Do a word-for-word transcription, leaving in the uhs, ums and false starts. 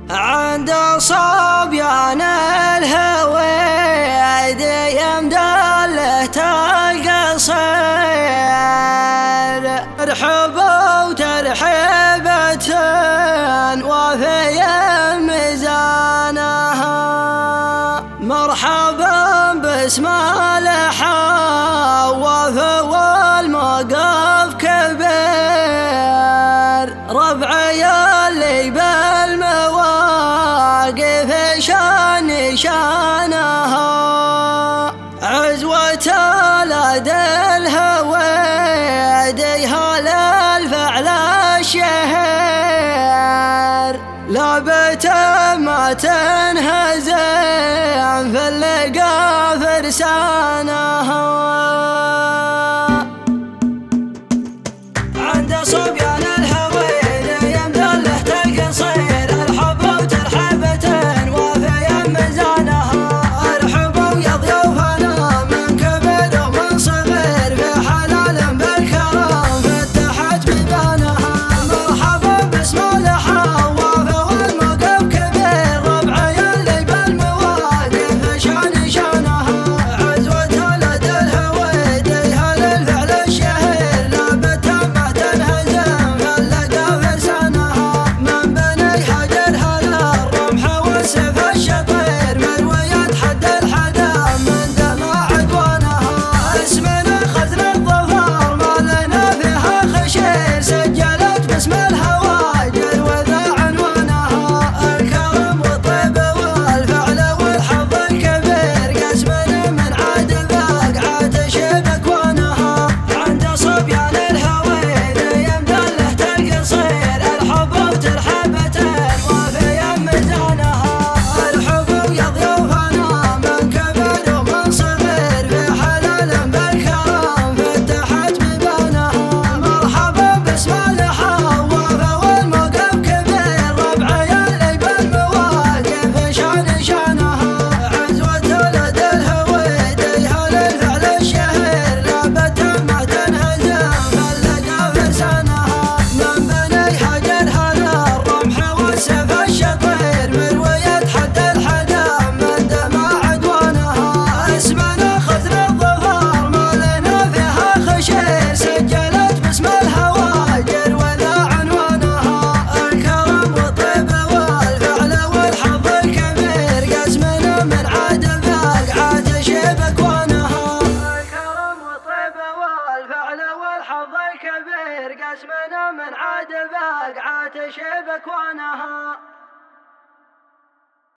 عند صبيان الهوى ديم دلة القصير ترحبوا وترحبة وفي ميزانها مرحبا باسم الحواف والموقف كبير ربعي اللي بالمواقف شان شانها عزوة لدى الهوى ديها للفعل الشهير لابت ما تنهزم في اللقا فرسانها